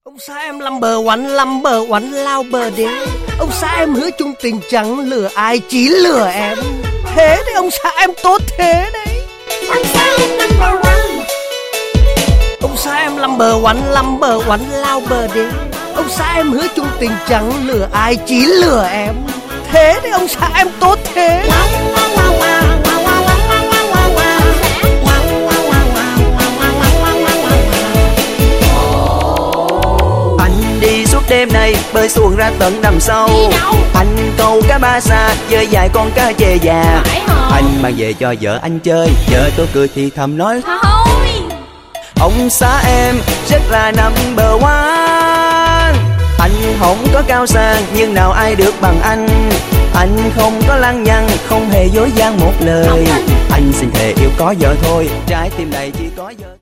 Ông xã em lâm bờ oánh lao bờ đê. Ông xã em hứa chung tình chẳng lừa ai, chỉ lừa em. Thế đấy, ông xã em tốt thế đấy. Ông xã em number one. Ông xã em lâm bờ oánh lao bờ đê. Ông xã em hứa chung tình chẳng lừa ai, chỉ lừa em. Thế đấy, ông xã em tốt thế đấy. Đêm nay bơi xuồng ra tận đầm sâu, anh câu cá ba sa với vài con cá chê già. Anh mang về cho vợ anh chơi, vợ tôi cười thì thầm nói thôi. Ông xã em rất là number one. Anh không có cao sang nhưng nào ai được bằng anh. Anh không có lăng nhăng, không hề dối gian một lời. Anh xin thề yêu có vợ thôi, trái tim này chỉ có vợ.